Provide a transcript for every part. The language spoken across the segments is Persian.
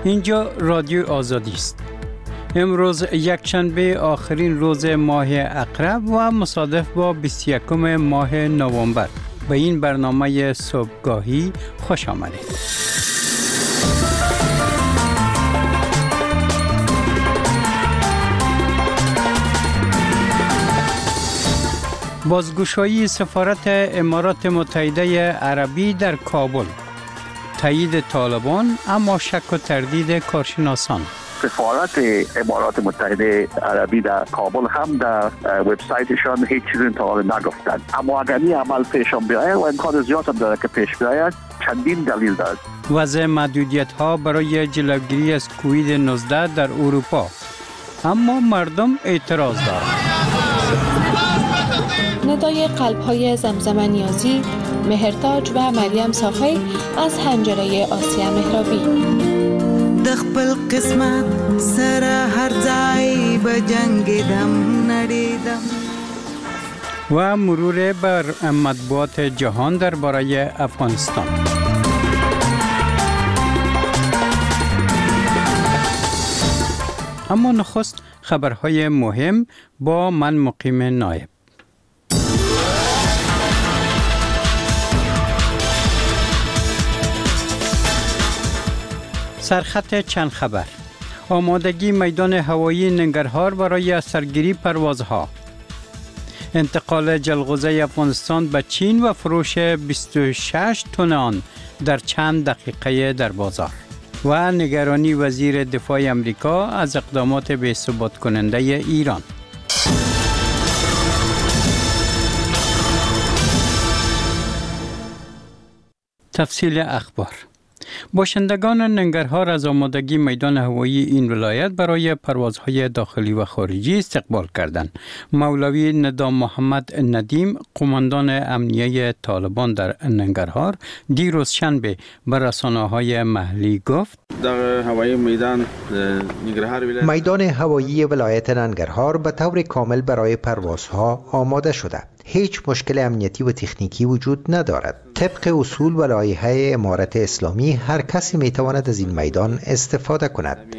اینجا رادیو آزادی است. امروز یکشنبه آخرین روز ماه عقرب و مصادف با 21 ماه نوامبر. به این برنامه صبحگاهی خوش آمدید. بازگشایی سفارت امارات متحده عربی در کابل، تایید طالبان اما شک و تردید کارشناسان. سفارت امارات متحده عربی در کابل هم در وبسایتشان هیچ چیزی تا حالا نگفتند، اما اگر این عمل پیشم بیاید و امکان زیاد هم داره که پیش بیاید، چندین دلیل دارد. وضع محدودیت ها برای جلوگیری از کووید 19 در اروپا، اما مردم اعتراض دارند. ندای قلب‌های زمزم نیازی، مهرتاج و مریم صافی از حنجره آسیا مهرابی. دخبل قسمت سر هر ځای به جنگیدم نړیدم. و مرور بر مطبوعات جهان درباره افغانستان. اما نخست خبرهای مهم با من مقیم نایب. سرخط چند خبر. آمادگی میدان هوایی ننگرهار برای سرگیری پروازها. انتقال جلغوزه افغانستان به چین و فروش 26 تن آن در چند دقیقه در بازار. و نگرانی وزیر دفاع امریکا از اقدامات بی‌ثبات کننده ایران. تفصیل اخبار. باشندگان ننگرهار از آمادگی میدان هوایی این ولایت برای پروازهای داخلی و خارجی استقبال کردند. مولوی ندام محمد ندیم، قماندان امنیه طالبان در ننگرهار، دیروز شنبه به رسانه‌های محلی گفت: در هوایی میدان هوایی ولایت ننگرهار به طور کامل برای پروازها آماده شده. هیچ مشکل امنیتی و تکنیکی وجود ندارد. طبق اصول و لایحه امارت اسلامی هر کسی میتواند از این میدان استفاده کند.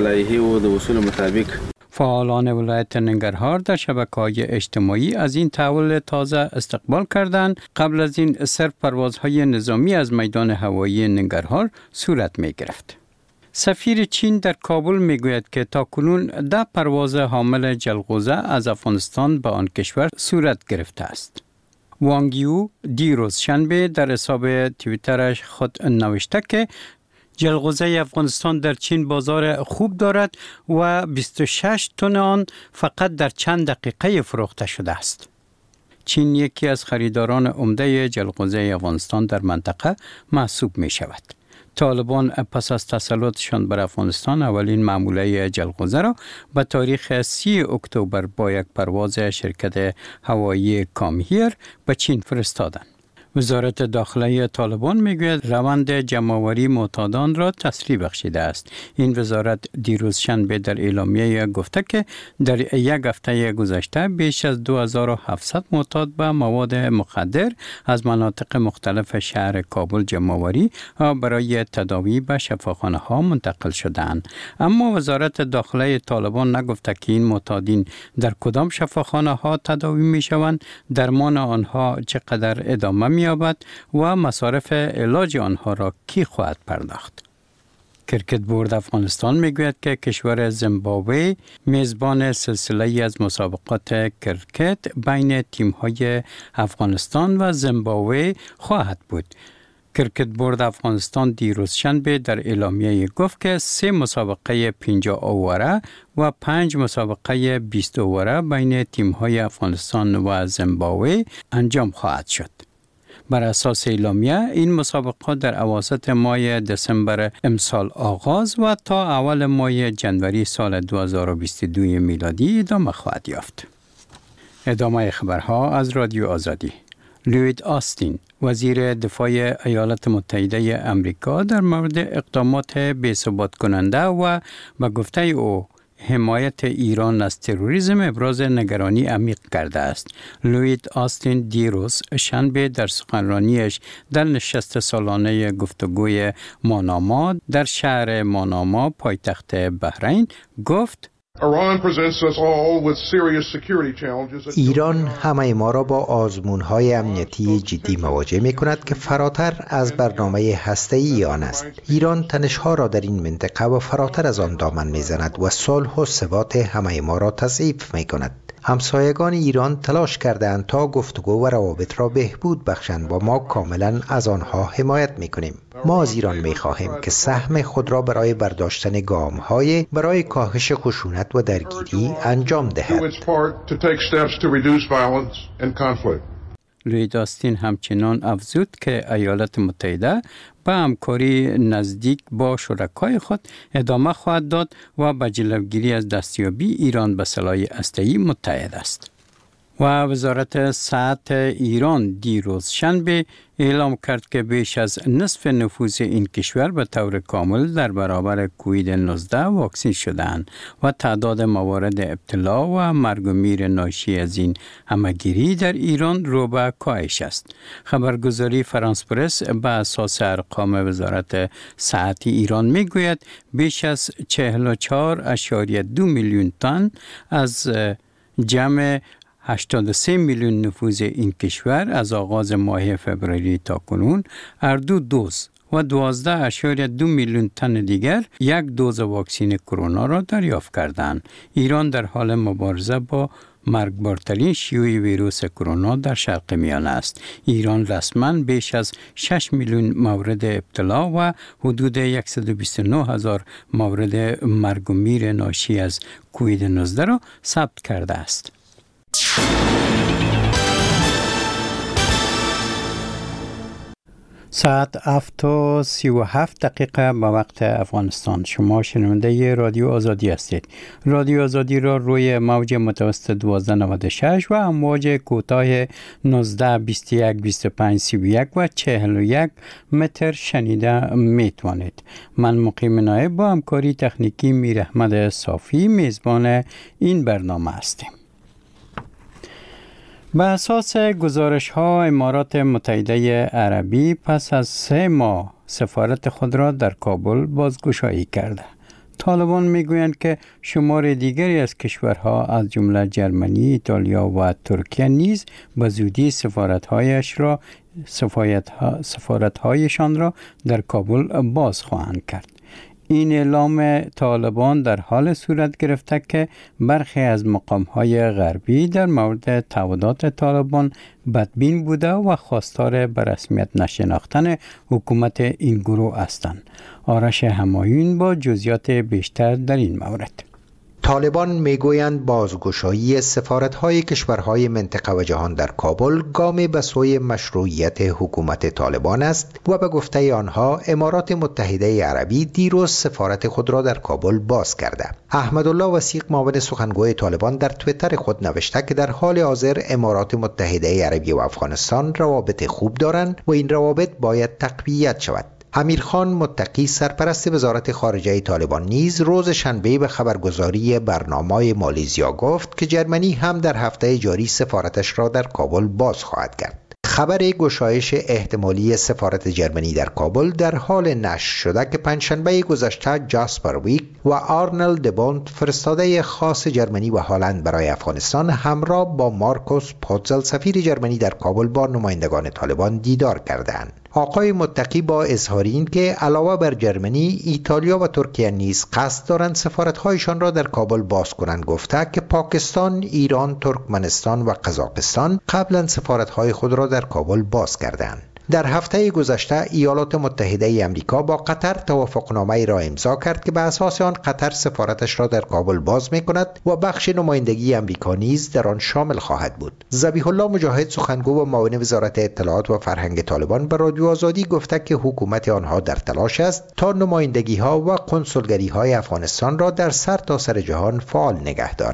فعالان ولایت ننگرهار در شبکه‌های اجتماعی از این تحول تازه استقبال کردند. قبل از این صرف پروازهای نظامی از میدان هوایی ننگرهار صورت می گرفت. سفیر چین در کابل میگوید که تاکنون 10 پرواز حامل جلغوزه از افغانستان به آن کشور صورت گرفته است. وانگ یو دیروز شنبه در حساب توییترش خود نوشته که جلغوزه افغانستان در چین بازار خوب دارد و 26 تن آن فقط در چند دقیقه فروخته شده است. چین یکی از خریداران عمده جلغوزه افغانستان در منطقه محسوب می شود. طالبان پس از تسلطشان بر افغانستان اولین معموله جلغوزه را به تاریخ 30 اکتبر با یک پرواز شرکت هوایی کامهیر به چین فرستادند. وزارت داخله طالبان میگوید روند جمع‌آوری معتادان را تسریع بخشیده است. این وزارت دیروز شنبه در اعلامیه گفته که در یک هفته گذشته بیش از 2700 معتاد به مواد مخدر از مناطق مختلف شهر کابل جمع‌آوری و برای تداوی به شفاخانه‌ها منتقل شدند. اما وزارت داخله طالبان نگفته که این معتادین در کدام شفاخانه‌ها تداوی می‌شوند، درمان آنها چقدر ادامه می‌یابد و مصارف علاج آنها را کی خواهد پرداخت. کرکت بورد افغانستان میگوید که کشور زیمبابوه میزبان سلسله‌ای از مسابقات کرکت بین تیم‌های افغانستان و زیمبابوه خواهد بود. کرکت بورد افغانستان دیروز شنبه در اعلامیه گفت که 3 مسابقه 50 اووره و 5 مسابقه 20 اووره بین تیم‌های افغانستان و زیمبابوه انجام خواهد شد. بر اساس اعلامیه این مسابقات در اواسط ماه دسامبر امسال آغاز و تا اول ماه جنوری سال 2022 میلادی ادامه خواهد یافت. ادامه خبرها از رادیو آزادی. لوید آستین، وزیر دفاع ایالات متحده امریکا، در مورد اقدامات بی‌ثبات کننده و به گفته او حمایت ایران از تروریسم ابراز نگرانی عمیق کرده است. لوید آستین دیروز شنبه در سخنرانیش در نشست سالانه گفتگوی ماناما در شهر ماناما پایتخت بحرین گفت ایران همه ما را با آزمون‌های امنیتی جدی مواجه می‌کند که فراتر از برنامه هسته‌ای آن است. ایران تنش‌ها را در این منطقه و فراتر از آن دامن می‌زند و صلح و ثبات همه ما را تضعیف می‌کند. همسایگان ایران تلاش کردند تا گفتگو و روابط را بهبود بخشند و ما کاملا از آنها حمایت می‌کنیم. ما از ایران می‌خواهیم که سهم خود را برای برداشتن گام‌های برای کاهش خشونت و درگیری انجام دهد. لوید آستین همچنان افزود که ایالات متحده به همکاری نزدیک با شرکای خود ادامه خواهد داد و به جلوگیری از دستیابی ایران به سلاح هسته‌ای متحد است. و وزارت صحت ایران دیروز شنبه اعلام کرد که بیش از نصف نفوس این کشور به طور کامل در برابر کووید 19 واکسین شدند و تعداد موارد ابتلا و مرگ و میر ناشی از این همه‌گیری در ایران رو به کاهش است. خبرگزاری فرانس پرس به اساس ارقام وزارت صحت ایران میگوید بیش از 44.2 میلیون تن از جمع 83 میلیون نفوس این کشور از آغاز ماه فوریه تا کنون اردو دوز و 12.2 میلیون تن دیگر یک دوز واکسن کرونا را دریافت کردند. ایران در حال مبارزه با مرگبارترین شیوع ویروس کرونا در شرق میانه است. ایران رسما بیش از 6 میلیون مورد ابتلا و حدود 129,000 مورد مرگ و میر ناشی از کووید 19 را ثبت کرده است. ساعت 7:37 به وقت افغانستان. شما شنونده رادیو آزادی هستید. رادیو آزادی را روی موج متوسط 1296 و امواج کوتاه 19 21 25 31 و 41 متر شنیده میتوانید. من مقیم نایب با همکاری تکنیکی میر احمد صافی میزبان این برنامه هستیم. به اساس گزارش‌ها امارات متحده عربی پس از 3 ماه سفارت خود را در کابل بازگشایی کرده. طالبان میگویند که شمار دیگری از کشورها از جمله جرمنی، ایتالیا و ترکیه نیز به زودی سفارت‌هایشان را در کابل باز خواهند کرد. این اعلام طالبان در حال صورت گرفته که برخی از مقام‌های غربی در مورد تعهدات طالبان بدبین بوده و خواستار به رسمیت نشناختن حکومت این گروه هستند. آرش همایون با جزئیات بیشتر در این مورد. طالبان میگویند بازگشایی سفارت‌های کشورهای منطقه و جهان در کابل گامی به سوی مشروعیت حکومت طالبان است و به گفته آنها امارات متحده عربی دیروز سفارت خود را در کابل باز کرده. احمدالله وثیق معاون سخنگوی طالبان در توییتر خود نوشته که در حال حاضر امارات متحده عربی و افغانستان روابط خوب دارند و این روابط باید تقویت شود. امیرخان متقی سرپرست وزارت خارجه طالبان نیز روز شنبه به خبرگزاری برنامه مالیزیا گفت که جرمنی هم در هفته جاری سفارتش را در کابل باز خواهد کرد. خبر گشایش احتمالی سفارت جرمنی در کابل در حال نشر شده که پنجشنبه گذشته جاسپر ویک و آرنل دبونت فرستاده خاص جرمنی و هلند برای افغانستان همراه با مارکوس پوتزل سفیر جرمنی در کابل با نمایندگان طالبان دیدار کردند. آقای متقی با اظهار این که علاوه بر جرمنی، ایتالیا و ترکیه نیز قصد دارند سفارت‌هایشان را در کابل باز کنند گفته که پاکستان، ایران، ترکمنستان و قزاقستان قبلا سفارت‌های خود را در کابل باز کردند. در هفته گذشته ایالات متحده آمریکا با قطر توافقنامه‌ای را امضا کرد که به اساس آن قطر سفارتش را در کابل باز می‌کند و بخش نمایندگی آمریکا نیز در آن شامل خواهد بود. ذبیح الله مجاهد سخنگو و معاون وزارت اطلاعات و فرهنگ طالبان به رادیو آزادی گفته که حکومت آنها در تلاش است تا نمایندگی‌ها و کنسولگری‌های افغانستان را در سرتاسر جهان فعال نگه دارد.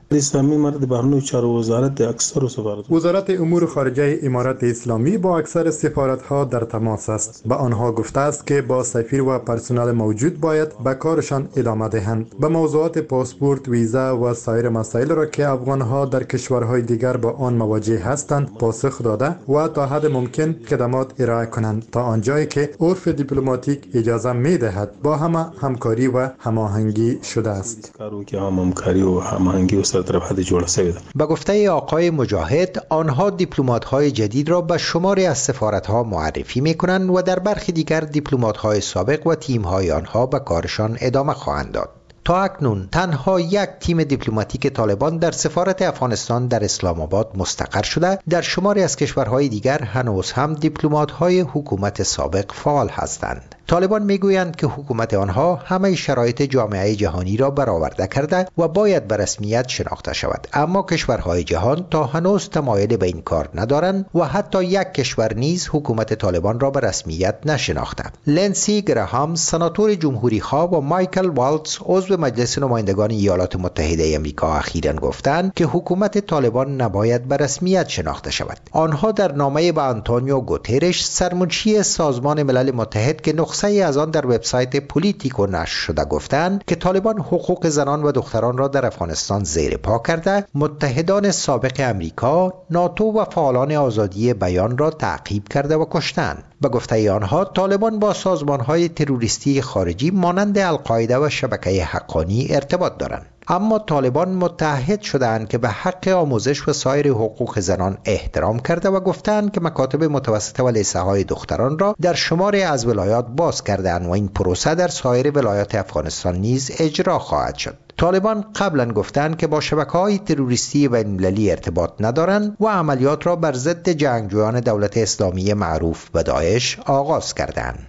اسلامی مرد برنامه چهار وزارت اکثر سفارت وزارت امور خارجه امارات اسلامی با اکثر سفارت‌ها در تماس است. به آنها گفته است که با سفیر و پرسنل موجود باید به کارشان ادامه دهند. به موضوعات پاسپورت، ویزا و سایر مسائل را که افغان‌ها در کشورهای دیگر با آن مواجه هستند پاسخ داده و تا حد ممکن خدمات ارائه کنند تا آنجایی که عرف دیپلماتیک اجازه می‌دهد با همه همکاری و هماهنگی شده است. کارو که همکاری و هماهنگی و سرطرفت جوړ شوی ده. به گفته آقای مجاهد، آنها دیپلمات‌های جدید را به شماری از سفارت‌ها معرفی می‌کنند و در برخی دیگر دیپلمات‌های سابق و تیم‌های آنها به کارشان ادامه خواهند داد. تا اکنون تنها یک تیم دیپلماتیک طالبان در سفارت افغانستان در اسلام آباد مستقر شده. در شماری از کشورهای دیگر هنوز هم دیپلمات‌های حکومت سابق فعال هستند. طالبان میگویند که حکومت آنها همه شرایط جامعه جهانی را برآورده کرده و باید به رسمیت شناخته شود، اما کشورهای جهان تا هنوز تمایل به این کار ندارند و حتی یک کشور نیز حکومت طالبان را به رسمیت نشناخته. لنسی گراهام سناتور جمهوری خواه و مایکل والتز عضو مجلس نمایندگان ایالات متحده آمریکا اخیراً گفتند که حکومت طالبان نباید به رسمیت شناخته شود. آنها در نامه به آنتونیو گوترش سرمنشی سازمان ملل متحد که نسخه از آن در وبسایت پولیتیکو نشر شده گفتند که طالبان حقوق زنان و دختران را در افغانستان زیر پا کرده، متحدان سابق امریکا، ناتو و فعالان آزادی بیان را تعقیب کرده و کشتند. به گفته آنها طالبان با سازمان‌های تروریستی خارجی مانند القاعده و شبکه حقانی ارتباط دارند. اما طالبان متحد شدند که به حق آموزش و سایر حقوق زنان احترام کرده و گفتند که مکاتب متوسطه و لیسه‌های دختران را در شماری از ولایات باز کردند و این پروسه در سایر ولایات افغانستان نیز اجرا خواهد شد. طالبان قبلا گفتند که با شبکه‌های تروریستی بین‌المللی ارتباط ندارند و عملیات را بر ضد جنگجویان دولت اسلامی معروف به داعش آغاز کردند.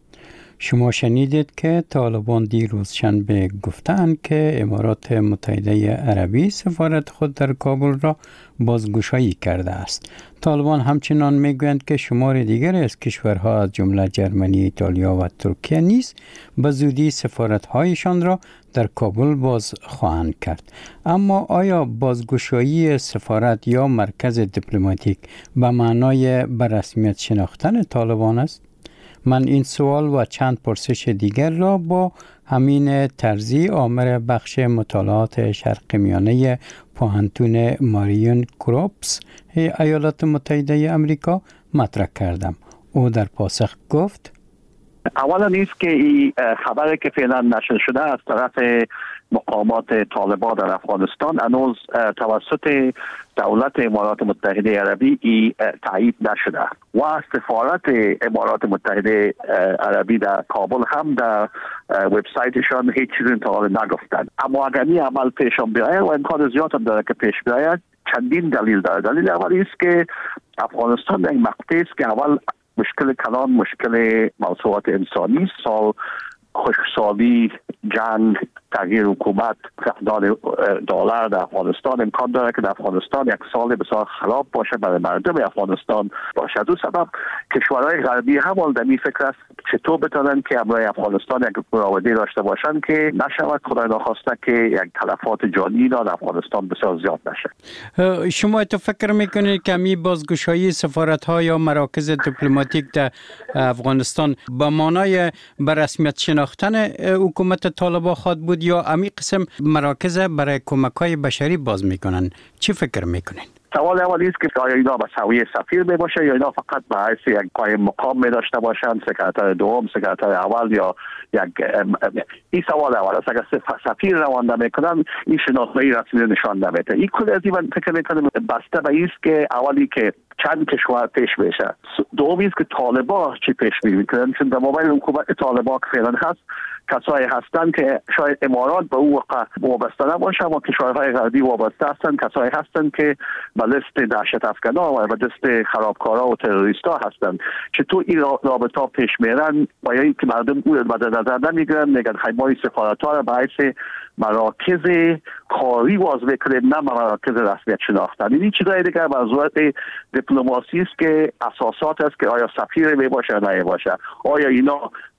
شما شنیدید که طالبان دیروز شنبه گفتند که امارات متحده عربی سفارت خود در کابل را بازگشایی کرده است. طالبان همچنان میگویند که شمار دیگر از کشورها از جمله جرمنی، ایتالیا و ترکیه نیز به زودی سفارت‌هایشان را در کابل باز خواهند کرد. اما آیا بازگشایی سفارت یا مرکز دیپلماتیک به معنای به رسمیت شناختن طالبان است؟ من این سوال و چند پرسش دیگر را با امین ترزی، آمر بخش مطالعات شرق میانه پوهنتون ماریون کروپس ایالات متحده آمریکا مطرح کردم. او در پاسخ گفت: اولا نیست که این خبری که فعلا نشر شده از طرف مقامات طالبان در افغانستان هنوز توسط دولت امارات متحده عربی تایید نشده و سفارت امارات متحده عربی در کابل هم در وبسایتشان هیچ چیزی تا حالا نگفتند. اما اگر این عمل پیشم بیاید و امکان زیاد هم داره که پیش بیاید، چندین دلیل داره. دلیل اولی است که افغانستان در این مقطع است که اول مشکل کلان، مشکل موضوعات انسانی، سال خشکسالی، جنگ، تغییر حکومت، فقدان دلار در افغانستان امکان داره که در افغانستان یک سال بسیار خراب باشه برای مردم افغانستان باشه. دو سبب کشورهای غربی هم در این فکر است چطور بتونن که برای افغانستان یک مراوده داشته باشن که نشود خدای نخواسته که یک تلفات جانی در افغانستان بسیار زیاد نشه. شما فکر میکنید که می بازگشایی سفارت‌ها یا مراکز دیپلماتیک در افغانستان به معنای به رسمیت شناختن حکومت طالبان خواهد بود یا امی قسم مراکز برای کمک‌های بشری باز میکنن؟ چی فکر میکنین؟ سوال اولی است که آیا اینا به سویه سفیر می باشه یا اینا فقط به حیث یک قایم مقام می داشته باشند، سکرتر دوم، سکرتر اول یا یک این سوال اول است. اگر سفیر روانده میکنن این شناسنامه رسمی نشان نمیده. این کل از این من فکر میکنم بسته به است که اولی که چند کشور پیش بشه، دومی است که طالبان چی پیش میکنن، چون در موبایل حکومت طالبان که فعلا هست کسایی هستند که شاید امارات به او واقع وابسته نباشه اما کشورهای غربی وابسته هستند، کسایی هستند که به لیست دهشت افکنا و به لیست خرابکارا و تروریستا هستند. چطور این رابطه پیش میرن با اینکه مردم او را در نظر نمیگیرن، میگن خیلی سفارت‌ها را به حیث مراکز کاری واز بکنیم نه مراکز رسمیت شناختن. این چیزای دیگه موضوعات دیپلماسی است که اساسات است که آیا سفیر می باشه یا نه باشه، آیا اینا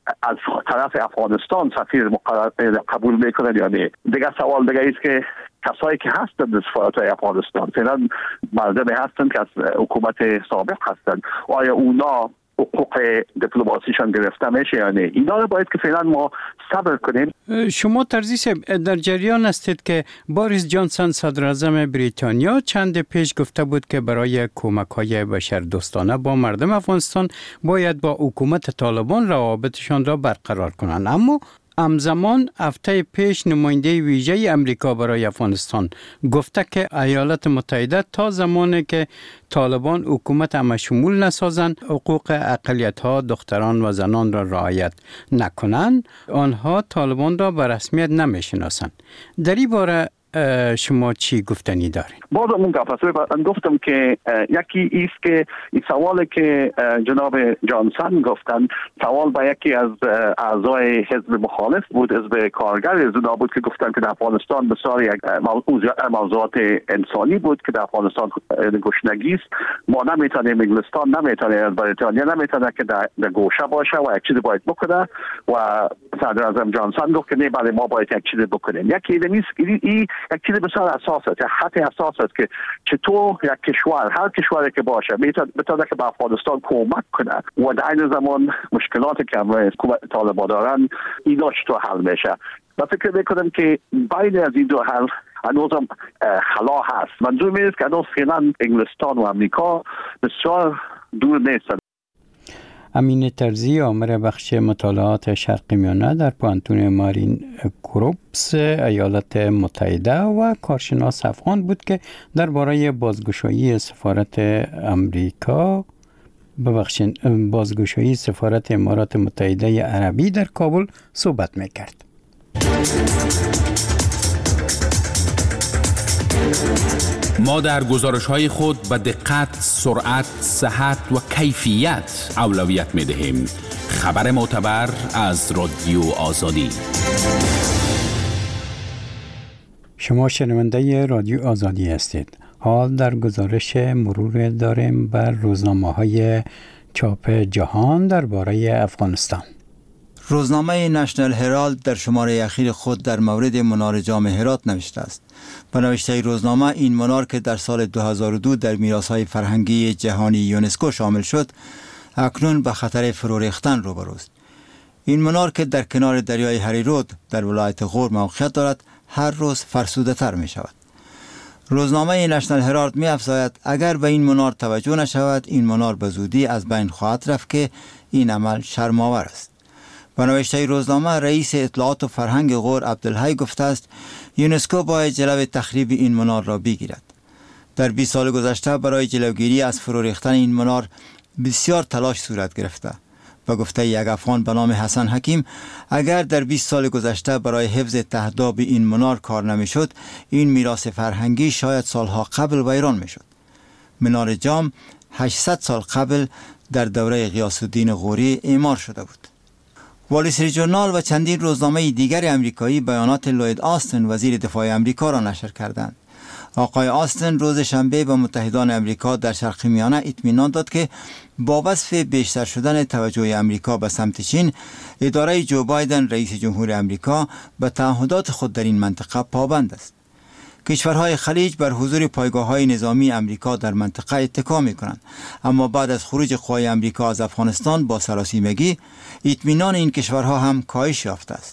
از طرف افغانستان سفیر مقرر قبول میکنن یا نه. دیگه سوال دیگه است که کسایی که هستند در سفارت‌های افغانستان فعلا مردمی هستند که از حکومت سابق هستند، آیا اونا حقوق دیپلماسیشان گرفته میشه یا نه؟ اینا رو باید که فعلا ما صبر کنیم. شما ترزی در جریان هستید که بوریس جانسون صدر اعظم بریتانیا چند پیش گفته بود که برای کمک‌های بشردوستانه با مردم افغانستان باید با حکومت طالبان روابطشان را برقرار کنند، اما همزمان هفته پیش نماینده ویژه امریکا برای افغانستان گفته که ایالات متحده تا زمانی که طالبان حکومت همشمول نسازند، حقوق اقلیت‌ها، دختران و زنان را رعایت نکنند، آنها طالبان را به رسمیت نمی‌شناسند. در این باره شما چی گفتنی دارین؟ باز اون گفتم که یکی ایست که این سوالی که جناب جانسون گفتن سوال با یکی از اعضای حزب مخالف بود، حزب کارگر از اونا بود که گفتن که در افغانستان بسیار یک موضوعات انسانی بود که در افغانستان گشنگی است، ما نمیتونیم، انگلستان نمیتونه، بریتانیا نمیتونه که در گوشه باشه و یک چیزی باید بکنه و صدر اعظم جانسون گفت که نه بله ما باید یک چیزی بکنیم. یکی نیست این یک چیز بسیار اساس است، خط اساس است که چطور یک کشور، هر کشوری که باشه بتونه که به افغانستان کمک کنه و در این زمان مشکلاتی که حکومت طالبان دارن اینا چطور حل میشه. من فکر میکنم که بین از این دو حل هنوزم خلا هست. منظور میاد که هنوز فعلا انگلستان و امریکا بسیار دور نیستن. امین ترزی، آمر بخش مطالعات شرق میانه در پوهنتون مارین کروپس ایالات متحده و کارشناس افغان بود که درباره بازگشایی سفارت امریکا بازگشایی سفارت امارات متحده عربی در کابل صحبت میکرد. ما در گزارش‌های خود به دقت، سرعت، صحت و کیفیت اولویت می‌دهیم. خبر معتبر از رادیو آزادی. شما شنونده رادیو آزادی هستید. حال در گزارش مرور داریم بر روزنامه‌های چاپ جهان درباره افغانستان. روزنامه نشنل هرالد در شماره اخیر خود در مورد منار جام هرات نوشته است. به نوشته روزنامه این منار که در سال 2002 در میراث‌های فرهنگی جهانی یونسکو شامل شد، اکنون به خطر فرو ریختن روبروست. این منار که در کنار دریای هریرود در ولایت غور موقعیت دارد، هر روز فرسوده تر می شود. روزنامه نشنل هرالد می افزاید اگر به این منار توجه نشود، این منار به زودی از بین خواهد رفت که این عمل شرم‌آور است. به نوشته روزنامه رئیس اطلاعات و فرهنگ غور عبدالحی گفته است یونسکو باید جلوی تخریب این منار را بگیرد. در 20 سال گذشته برای جلوگیری از فرو ریختن این منار بسیار تلاش صورت گرفته. به گفته یک افغان به نام حسن حکیم، اگر در 20 سال گذشته برای حفظ تهداب این منار کار نمیشد، این میراث فرهنگی شاید سالها قبل ویران میشد. منار جام 800 سال قبل در دوره غیاث الدین غوری اعمار شده بود. وال استریت ژورنال و چندین روزنامه دیگر امریکایی بیانات لوید آستن وزیر دفاع امریکا را نشر کردند. آقای آستن روز شنبه به متحدان امریکا در شرق میانه اطمینان داد که با وصف بیشتر شدن توجه امریکا به سمت چین، اداره جو بایدن رئیس جمهور امریکا به تعهدات خود در این منطقه پابند است. کشورهای خلیج بر حضور پایگاه‌های نظامی امریکا در منطقه اتکا می‌کنند، اما بعد از خروج قوای امریکا از افغانستان با سراسیمگی اطمینان این کشورها هم کاهش یافته است.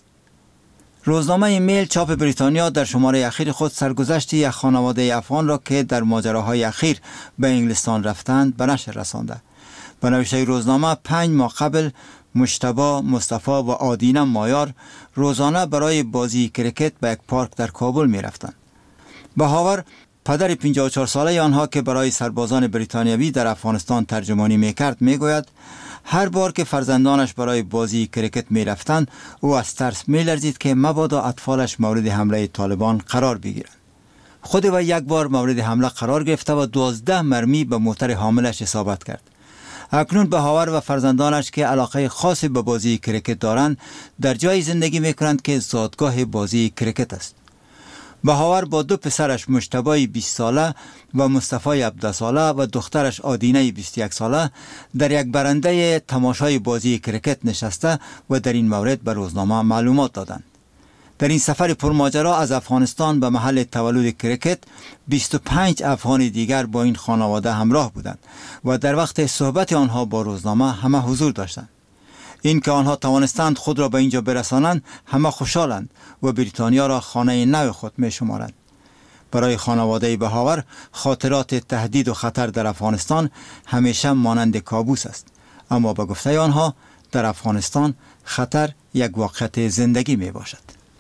روزنامه میل چاپ بریتانیا در شماره اخیر خود سرگذشت یک خانواده افغان را که در ماجراهای اخیر به انگلستان رفتند به نشر رسانده. به نوشته روزنامه 5 ماه قبل مجتبی، مصطفی و آدینه مایار روزانه برای بازی کرکت به یک پارک در کابل می رفتند. بهاور پدر 54 ساله آنها که برای سربازان بریتانیایی در افغانستان ترجمانی میکرد میگوید هر بار که فرزندانش برای بازی کرکت میرفتند او از ترس میلرزید که مبادا اطفالش مورد حمله طالبان قرار بگیرند. خود او یک بار مورد حمله قرار گرفته و 12 مرمی به موتر حاملش اصابت کرد. اکنون بهاور و فرزندانش که علاقه خاصی به بازی کرکت دارند در جای زندگی میکنند که زادگاه بازی کرکت است. بهاور با 2 پسرش مجتبی 20 ساله و مصطفی 17 ساله و دخترش آدینه 21 ساله در یک برنده تماشای بازی کرکت نشسته و در این مورد به روزنامه معلومات دادند. در این سفر پرماجرا از افغانستان به محل تولد کرکت 25 افغان دیگر با این خانواده همراه بودند و در وقت صحبت آنها با روزنامه همه حضور داشتند. این که آنها توانستند خود را به اینجا برسانند همه خوشحالند و بریتانیا را خانه نو خود می شمارند. برای خانواده بهاور خاطرات تهدید و خطر در افغانستان همیشه مانند کابوس است، اما به گفته آنها در افغانستان خطر یک واقعیت زندگی می باشد.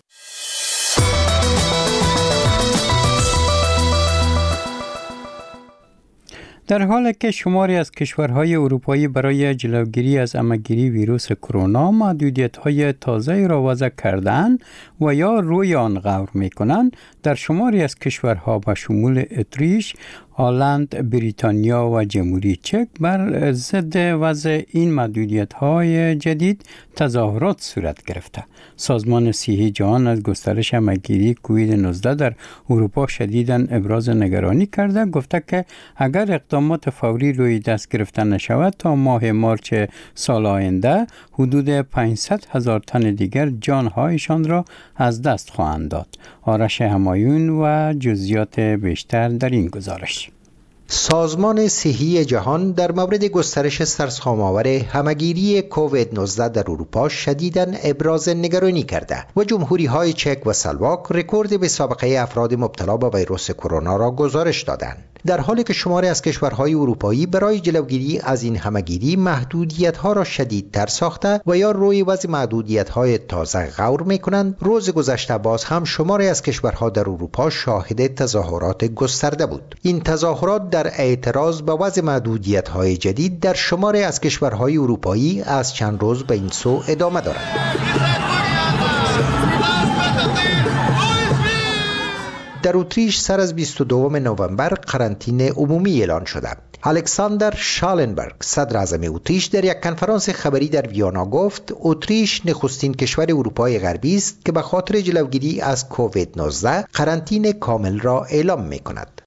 در حالی که شماری از کشورهای اروپایی برای جلوگیری از عمه‌گیری ویروس کرونا محدودیت‌های تازه را وضع کردند و یا روی آن غور می‌کنند، در شماری از کشورها به شمول اتریش، هلند، بریتانیا و جمهوری چک بر ضد وضع این محدودیت‌های جدید تظاهرات صورت گرفته. سازمان صحی جهان از گسترش عمه‌گیری کووید 19 در اروپا شدیداً ابراز نگرانی کرده، گفته که اگر اقدامات فوری روی دست گرفته نشود تا ماه مارچ سال آینده حدود 500,000 تن دیگر جانهایشان را از دست خواهند داد. آرش همایون و جزئیات بیشتر در این گزارش. سازمان صحی جهان در مورد گسترش سرسام‌آور همه‌گیری کووید 19 در اروپا شدیداً ابراز نگرانی کرده و جمهوری‌های چک و اسلواک رکورد به سابقه افراد مبتلا به ویروس کرونا را گزارش دادند. در حالی که شماری از کشورهای اروپایی برای جلوگیری از این همه‌گیری محدودیت‌ها را شدیدتر ساخته و یا روی وضع محدودیت‌های تازه غور می‌کنند، روز گذشته باز هم شماری از کشورها در اروپا شاهد تظاهرات گسترده بود. این تظاهرات در اعتراض به وضع محدودیت‌های جدید در شماری از کشورهای اروپایی از چند روز به این سو ادامه دارد. در اتریش سر از 22 نوامبر قرنطینه عمومی اعلان شده. الکساندر شالنبرگ صدر اعظم اتریش در یک کنفرانس خبری در ویانا گفت اتریش نخستین کشور اروپای غربی است که به خاطر جلوگیری از کووید 19 قرنطینه کامل را اعلام می‌کند.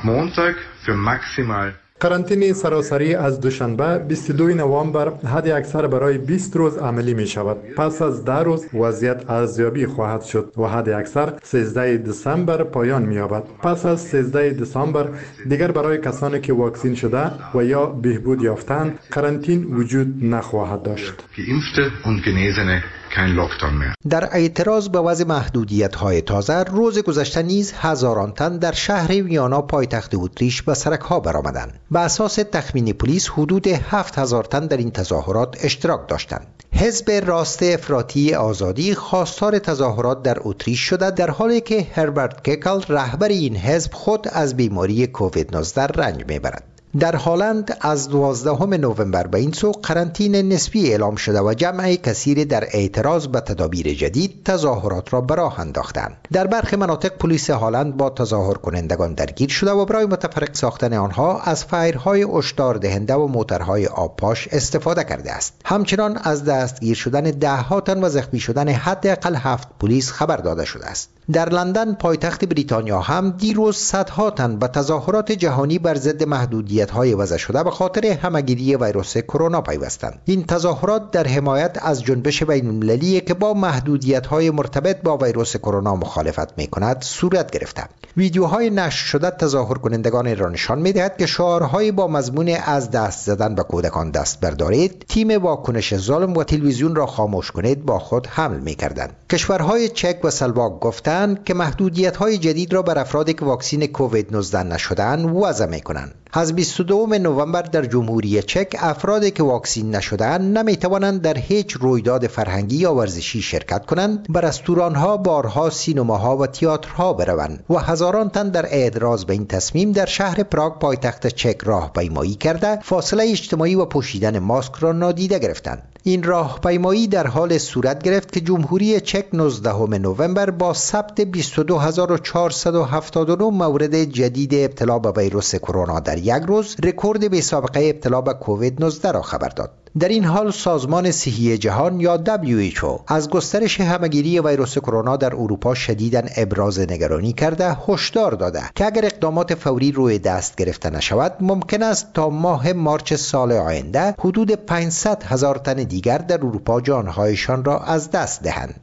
قرنطینه سراسری از دوشنبه 22 نوامبر حد اکثر برای 20 روز عملی می شود. پس از 10 روز وضعیت ارزیابی خواهد شد و حد اکثر 13 دسامبر پایان می یابد. پس از 13 دسامبر دیگر برای کسانی که واکسین شده و یا بهبود یافتند قرنطینه وجود نخواهد داشت. در اعتراض به وضع محدودیت‌های تازه روز گذشته نیز هزاران تن در شهر ویانا پایتخت اتریش به سرک‌ها برآمدند. به اساس تخمین پلیس حدود 7,000 تن در این تظاهرات اشتراک داشتند. حزب راست افراطی آزادی خواستار تظاهرات در اتریش شده، در حالی که هربرت ککل رهبر این حزب خود از بیماری کووید 19 رنج میبرد. در هلند از 12 نوامبر به این سو قرنطینه نسبی اعلام شده و جمع کثیر در اعتراض به تدابیر جدید تظاهرات را به راه انداختند. در برخی مناطق پلیس هلند با تظاهر کنندگان درگیر شده و برای متفرق ساختن آنها از فایرهای هشدار دهنده و موترهای آبپاش استفاده کرده است. همچنان از دستگیر شدن ده‌ها تن و زخمی شدن حداقل 7 پلیس خبر داده شده است. در لندن پایتخت بریتانیا هم دیروز صدها تن به تظاهرات جهانی بر ضد محدودیت‌های وضع شده به خاطر همه‌گیری ویروس کرونا پیوستند. این تظاهرات در حمایت از جنبش بین‌المللی که با محدودیت‌های مرتبط با ویروس کرونا مخالفت می‌کند صورت گرفته. ویدیوهای نشر شده تظاهر کنندگان را نشان می‌دهد که شعارهای با مضمون از دست زدن به کودکان دست بردارید، تیم واکنش ظلم و تلویزیون را خاموش کنید با خود حمل می‌کردند. کشورهای چک و اسلواک گفتند که محدودیت‌های جدید را بر افرادی که واکسین کووید 19 نشده‌اند وضع می‌کنند. از 22 نوامبر در جمهوری چک افرادی که واکسین نشده‌اند نمی‌توانند در هیچ رویداد فرهنگی یا ورزشی شرکت کنند، به رستوران‌ها، بارها، سینماها و تئاترها بروند و هزاران تن در اعتراض به این تصمیم در شهر پراگ پایتخت چک راهپیمایی کرده فاصله اجتماعی و پوشیدن ماسک را نادیده گرفتند. این راهپیمایی در حال صورت گرفت که جمهوری چک 19 نوامبر با ثبت 22479 مورد جدید ابتلا به ویروس کرونا در یک روز رکورد بی سابقه ابتلا به کووید 19 را خبر داد. در این حال سازمان صحی جهان یا WHO از گسترش همه‌گیری ویروس کرونا در اروپا شدیداً ابراز نگرانی کرده هشدار داده که اگر اقدامات فوری روی دست گرفته نشود ممکن است تا ماه مارچ سال آینده حدود 500,000 تن دیگر در اروپا جانهایشان را از دست دهند.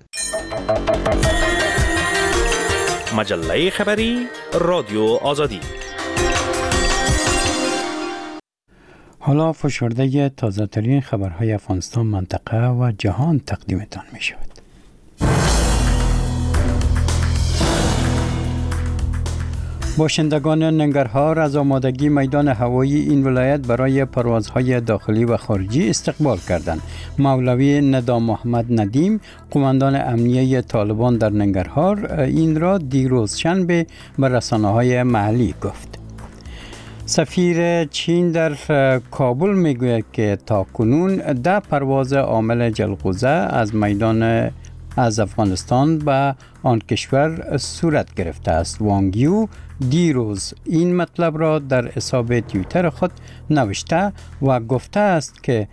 مجله خبری رادیو آزادی. حالا فشرده تازه ترین خبرهای افغانستان، منطقه و جهان تقدیمتان می شود. باشندگان ننگرهار از آمادگی میدان هوایی این ولایت برای پروازهای داخلی و خارجی استقبال کردند. مولوی ندام محمد ندیم، قماندان امنیه طالبان در ننگرهار، این را دیروز شنبه به رسانه‌های محلی گفت. سفیر چین در کابل میگوید که تاکنون 10 پرواز عامل جلغوزه از میدان از افغانستان به آن کشور صورت گرفته است. وانگ یو دیروز این مطلب را در حساب توییتر خود نوشته و گفته است که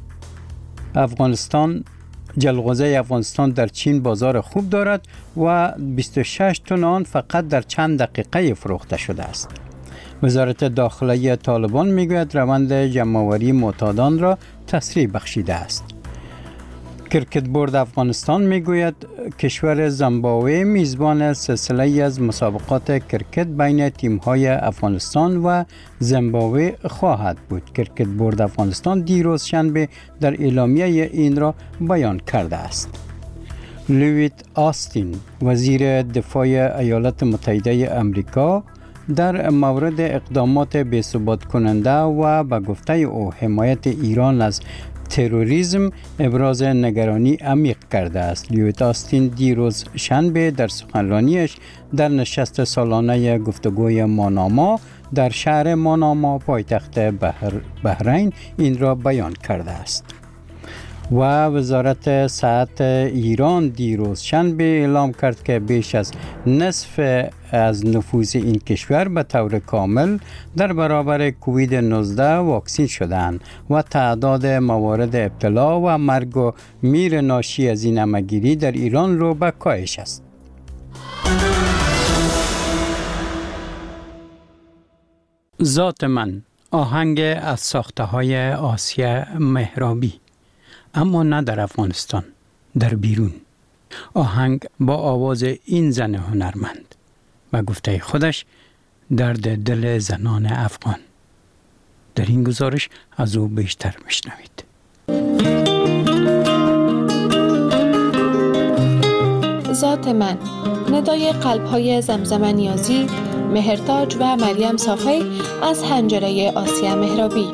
جلغوزه افغانستان در چین بازار خوب دارد و 26 تن آن فقط در چند دقیقه فروخته شده است. وزارت داخلی طالبان میگوید روند جمع‌آوری معتادان را تسریع بخشیده است. کرکت بورد افغانستان میگوید کشور زیمبابوه میزبان سلسله از مسابقات کرکت بین تیم‌های افغانستان و زیمبابوه خواهد بود. کرکت بورد افغانستان دیروز شنبه در اعلامیه این را بیان کرده است. لوید آستین، وزیر دفاع ایالات متحده آمریکا، در مورد اقدامات بی‌ثبات کننده و به گفته او حمایت ایران از تروریسم ابراز نگرانی عمیق کرده است. لوید آستین دیروز شنبه در سخنرانیش در نشست سالانه گفتگوی ماناما در شهر ماناما پایتخت بحرین این را بیان کرده است. و وزارت صحت ایران دیروز شنبه اعلام کرد که بیش از نصف از نفوس این کشور به طور کامل در برابر کووید 19 واکسین شدند و تعداد موارد ابتلا و مرگ و میر ناشی از این همه‌گیری در ایران رو به کاهش است. ذات من، آهنگ از ساخته‌های آسیا مهرابی، اما نه در افغانستان، در بیرون. آهنگ با آواز این زن هنرمند و گفته خودش درد دل زنان افغان. در این گزارش از او بیشتر میشنوید. ذات من، ندای قلب‌های زمزم نیازی، مهرتاج و مریم صافی از حنجره آسیا مهرابی.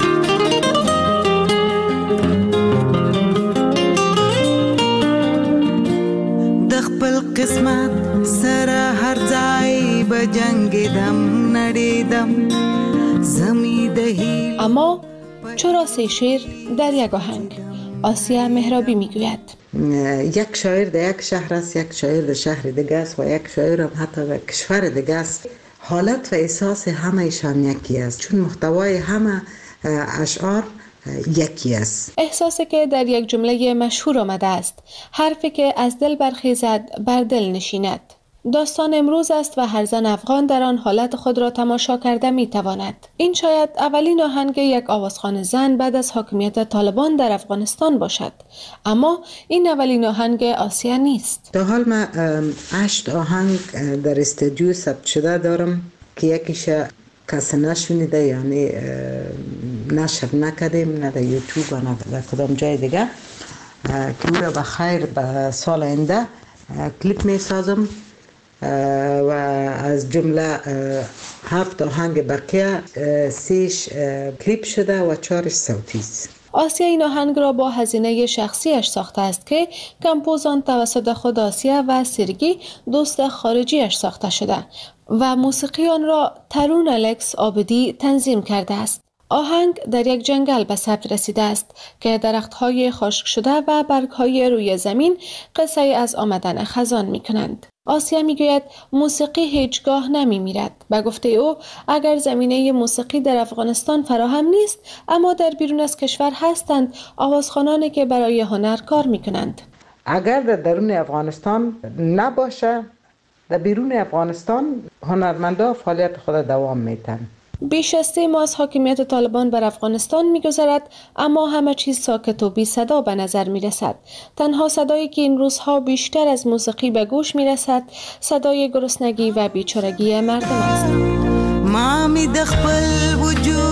قسمت سره هر ځای به جنگیدم نړیدم زمی دهی. اما چرا سه شعر در یک آهنگ؟ آسیا مهرابی میگوید یک شاعر در یک شهر است، یک شاعر در شهر دیگه است و یک شاعر هم حتی در کشور دیگه است. حالت و احساس همه ایشان یکی است، چون محتوای همه اشعار یکی است. احساسی که در یک جمله مشهور آمده است: حرفی که از دل برخیزد بر دل نشیند. داستان امروز است و هر زن افغان در آن حالت خود را تماشا کرده می تواند. این شاید اولین آهنگ یک آوازخوان زن بعد از حاکمیت طالبان در افغانستان باشد، اما این اولین آهنگ آسیا نیست. تا حال من 8 آهنگ در استودیو ثبت شده دارم که یکیش کسی نشنیده، یعنی نشر نکردیم، نه در یوتیوب و نه در کدام جای دیگه، که او را بخیر به سال آینده کلیپ می سازم و از جمله 7 آهنگ بقیه 3 کلیپ شده و 4 صوتی است. آسیا این آهنگ را با هزینه شخصیش ساخته است که کمپوزان توسط خود آسیا و سرگی دوست خارجیش ساخته شده و موسیقی آن را ترون الکس عابدی تنظیم کرده است. آهنگ در یک جنگل به ثبت رسیده است که درخت‌های خشک شده و برگ‌های روی زمین قصه از آمدن خزان می‌کنند. آسیا میگوید موسیقی هیچگاه نمی‌میرد. به گفته او اگر زمینه موسیقی در افغانستان فراهم نیست، اما در بیرون از کشور هستند آوازخوانانی که برای هنر کار می‌کنند. اگر در درون افغانستان نباشه، در بیرون افغانستان هنرمندا فعالیت خود دوام میتن. بیش از 3 ماه از حاکمیت طالبان بر افغانستان می‌گذرد، اما همه چیز ساکت و بی صدا به نظر می‌رسد. تنها صدایی که این روزها بیشتر از موسیقی به گوش می‌رسد، صدای گرسنگی و بیچارگی مردم است. ما می د خپل وجود